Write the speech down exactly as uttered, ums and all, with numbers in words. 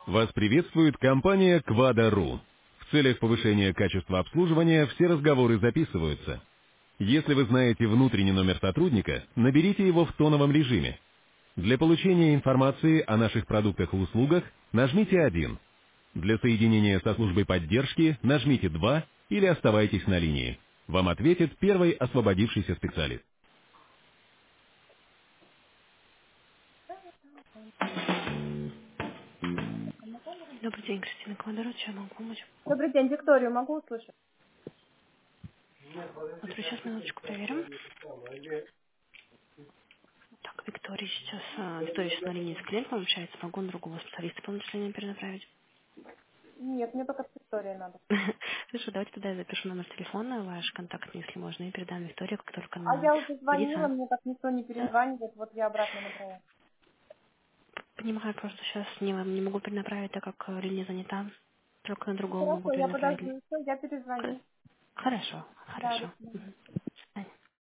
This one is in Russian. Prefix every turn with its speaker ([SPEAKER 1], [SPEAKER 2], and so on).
[SPEAKER 1] Вас приветствует компания Quadro. В целях повышения качества обслуживания все разговоры записываются. Если вы знаете внутренний номер сотрудника, наберите его в тоновом режиме. Для получения информации о наших продуктах и услугах нажмите один. Для соединения со службой поддержки нажмите два или оставайтесь на линии. Вам ответит первый освободившийся специалист. Добрый день, Кристина Квадро, чем могу помочь?
[SPEAKER 2] Добрый день, Викторию могу услышать?
[SPEAKER 1] Вот сейчас минуточку проверим. Так, Виктория сейчас, а, Виктория сейчас на линии с клиентом общается, могу на другого специалиста по начислению перенаправить.
[SPEAKER 2] Нет, мне только с Викторией надо.
[SPEAKER 1] Слушай, давайте тогда я запишу номер телефона, ваш контакт, если можно, и передам Виктории, как только
[SPEAKER 2] А
[SPEAKER 1] она
[SPEAKER 2] я уже звонила,
[SPEAKER 1] садится.
[SPEAKER 2] мне так никто не перезванивает, вот я обратно набрала.
[SPEAKER 1] Понимаю, просто сейчас не, не могу перенаправить, так как э, линия занята. Только на другого могу
[SPEAKER 2] Хорошо, я
[SPEAKER 1] перенаправить.
[SPEAKER 2] подожду, все, я
[SPEAKER 1] Х-
[SPEAKER 2] перезвоню.
[SPEAKER 1] Хорошо,
[SPEAKER 2] Да, до
[SPEAKER 1] хорошо.
[SPEAKER 2] свидания.
[SPEAKER 1] Мгм.